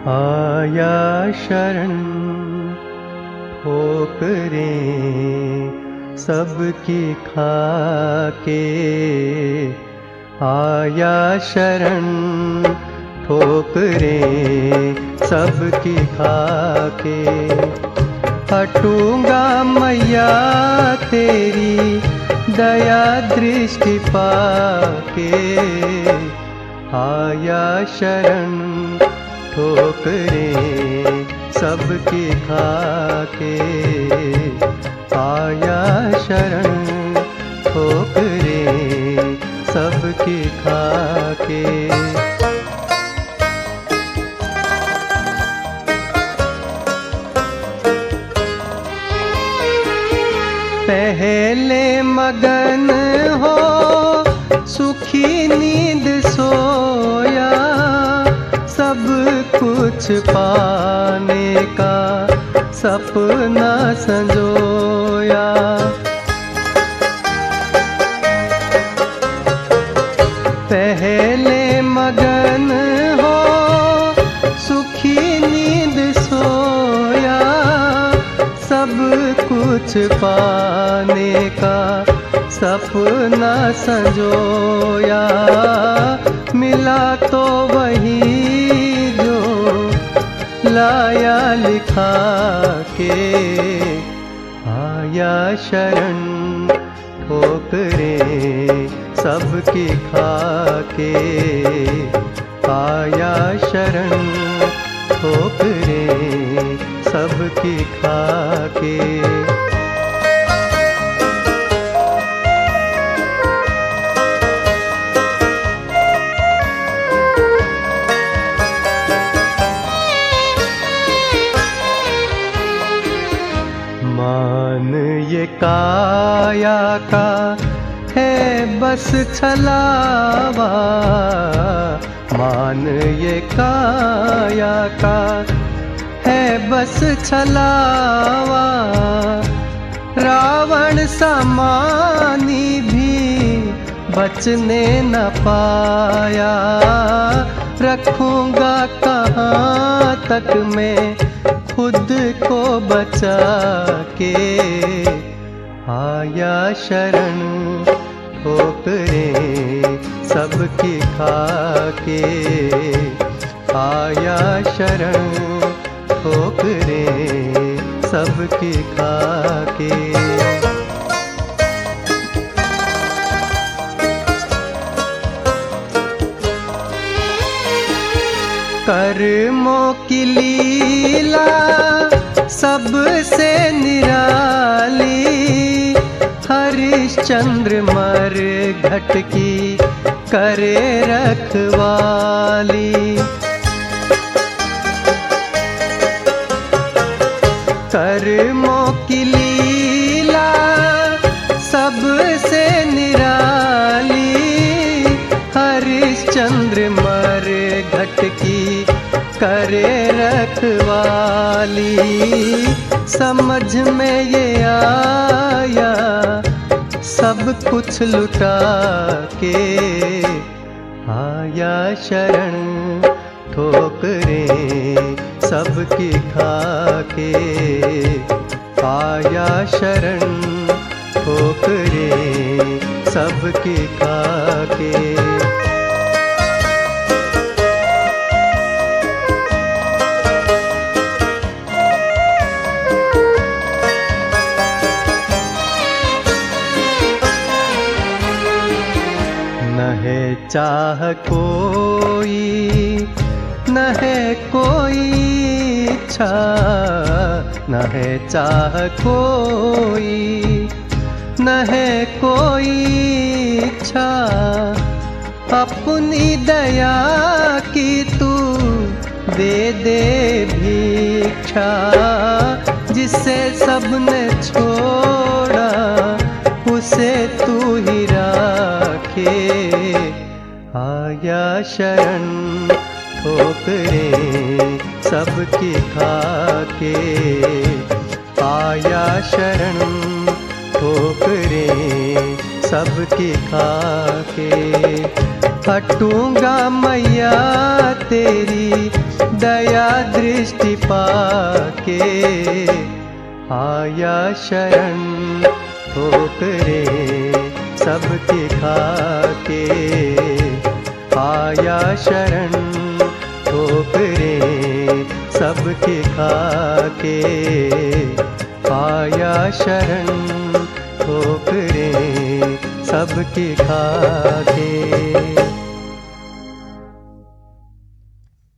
आया शरण ठोकरें सबकी खाके, आया शरण ठोकरें सबकी खाके। हटूंगा मैया तेरी दया दृष्टि पाके, आया शरण ठोकरें सबकी खाके, आया शरण ठोकरें सबकी खाके। पहले मगन हो सुखी नींद सोया, सब कुछ पाने का सपना संजोया। पहले मगन हो सुखी नींद सोया, सब कुछ पाने का सपना संजोया। मिला तो वही जो लाया लिखा के, आया शरण ठोकरें सबकी खाके, आया शरण ठोकरें सबकी खाके। मान ये काया का है बस छलावा, मान ये काया का है बस छलावा। रावण समानी भी बचने न पाया, रखूंगा कहाँ तक मैं खुद को बचा के, आया शरण ठोकरें सबकी खाके, आया शरण ठोकरें सबकी खाके। कर्मों की लीला सबसे निराली, हरिश्चंद्र मरघट की करे रखवाली। कर्मों की लीला सबसे निराली, हरिश्चंद्र मरघट की करे रखवाली। समझ में ये आया सब कुछ लुटा के, आया शरण ठोकरें सबकी खाके, आया शरण ठोकरें सबकी खाके। न है चाह कोई, न है कोई इच्छा, न है चाह कोई, न है कोई इच्छा। अपनी दया की तू दे दे भिक्षा, जिसे सबने छोड़ा उसे तू ही राखे, आया शरण ठोकरें सबकी खाके, आया शरण ठोकरें सबकी खाके। हटूंगा मैया तेरी दया दृष्टि पाके आया शरण ठोकरे सबके खाके आया शरण ठोकरे सबके खाके आया शरण ठोकरे सबके खाके।